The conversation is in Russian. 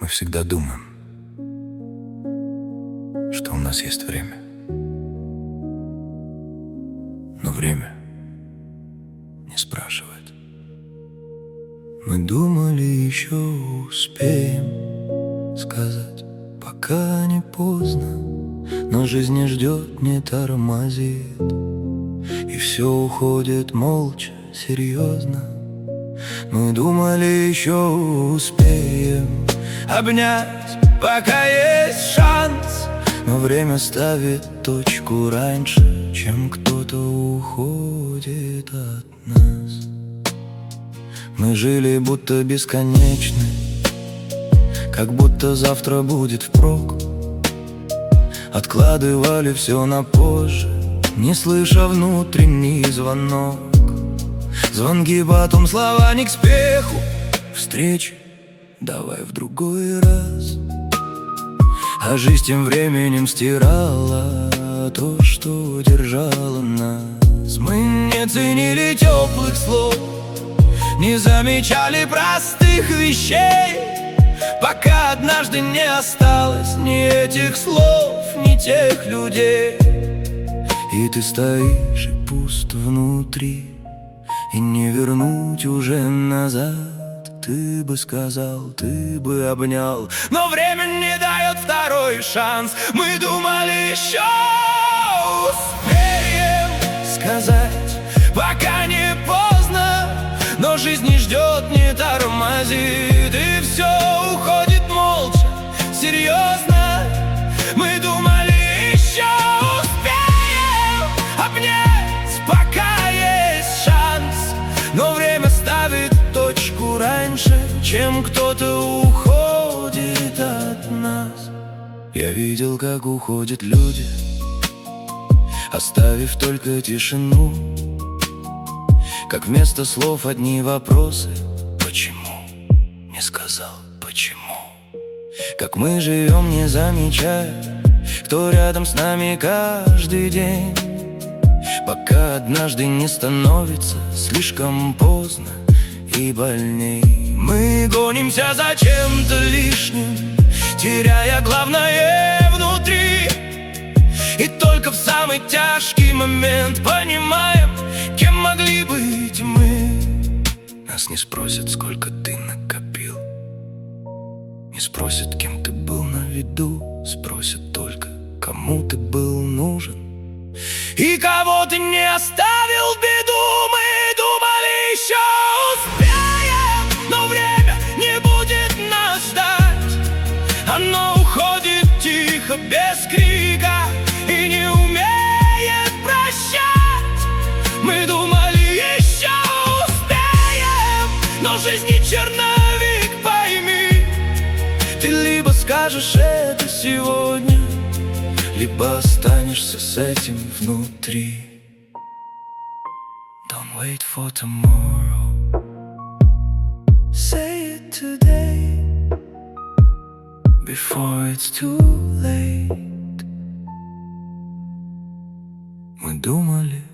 Мы всегда думаем, что у нас есть время. Но время не спрашивает. Мы думали, еще успеем сказать, пока не поздно. Но жизнь не ждет, не тормозит, и все уходит молча, серьезно. Мы думали, еще успеем обнять, пока есть шанс. Но время ставит точку раньше, чем кто-то уходит от нас. Мы жили будто бесконечны, как будто завтра будет впрок. Откладывали все на позже, не слыша внутренний звонок. Звонки, потом слова не к спеху, встречи давай в другой раз. А жизнь тем временем стирала то, что держало нас. Мы не ценили теплых слов, не замечали простых вещей, пока однажды не осталось ни этих слов, ни тех людей. И ты стоишь и пуст внутри, и не вернуть уже назад. Ты бы сказал, ты бы обнял, но время не дает второй шанс. Мы думали, еще успеем сказать, пока не поздно. Но жизнь не ждет, не тормозит, и все уходит молча, серьезно. Мы думали, еще успеем обнять, пока есть шанс. Но время ставит точку раньше, чем кто-то уходит от нас. Я видел, как уходят люди, оставив только тишину. Как вместо слов одни вопросы: почему не сказал, почему? Как мы живем, не замечая, кто рядом с нами каждый день, пока однажды не становится слишком поздно и больней. Мы гонимся за чем-то лишним, теряя главное внутри. И только в самый тяжкий момент понимаем, кем могли быть мы. Нас не спросят, сколько ты накопил, не спросят, кем ты был на виду. Спросят только, кому ты был нужен и кого ты не оставил в беду. Мы думали, еще успеем, но время не будет нас ждать. Оно уходит тихо, без крика, и не умеет прощать. Мы думали, еще успеем, но жизнь не черновик, пойми. Ты либо скажешь это сегодня, либо останешься с этим внутри. Don't wait for tomorrow, say it today, before it's too late. Мы думали,